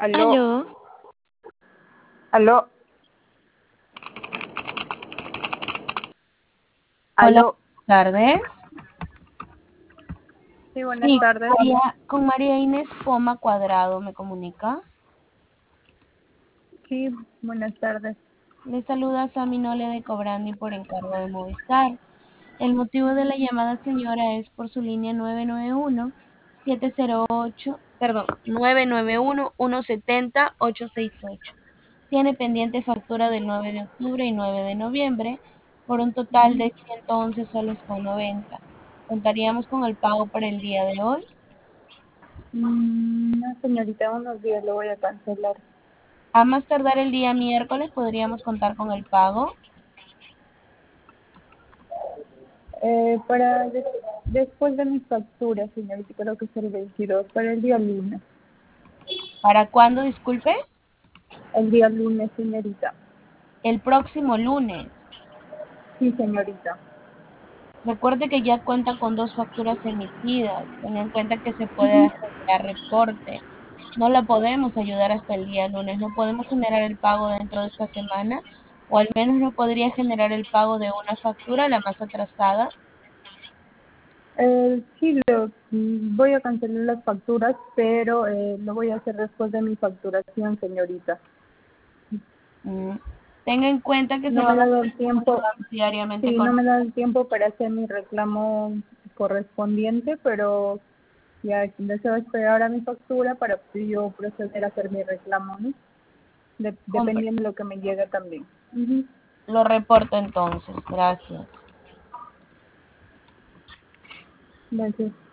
Aló, Aló, aló, Hola, aló. buenas tardes. Sí, buenas Sí, tardes. Con María Inés Poma Cuadrado, ¿me comunica? Sí, buenas tardes. Le saluda Sami Nole de Cobrandi por encargo de Movistar. El motivo de la llamada, señora, es por su línea 991-708, perdón, 991-170-868. Tiene pendiente factura del 9 de octubre y 9 de noviembre por un total de 111 soles con 90. ¿Contaríamos con el pago para el día de hoy? No, señorita, unos días lo voy a cancelar. A más tardar el día miércoles podríamos contar con el pago. Después de mis facturas, señorita, creo que es el 22, para el día lunes. ¿Para cuándo, disculpe? El día lunes, señorita. El próximo lunes. Sí, señorita. Recuerde que ya cuenta con dos facturas emitidas. Tenga en cuenta que se puede Ujú. generar reporte. No la podemos ayudar hasta el día lunes. No podemos generar el pago dentro de esta semana, o al menos no podría generar el pago de una factura, la más atrasada. Sí, voy a cancelar las facturas, pero lo voy a hacer después de mi facturación, señorita. Mm, Tenga en cuenta que se No van me a ha dado hacer el tiempo. diariamente Sí, con no me da el tiempo para hacer mi reclamo correspondiente, pero ya deseo esperar a mi factura para yo proceder a hacer mi reclamo, ¿no? compra. Dependiendo de lo que me llegue también. Ujú. Lo reporto entonces. Gracias. Gracias.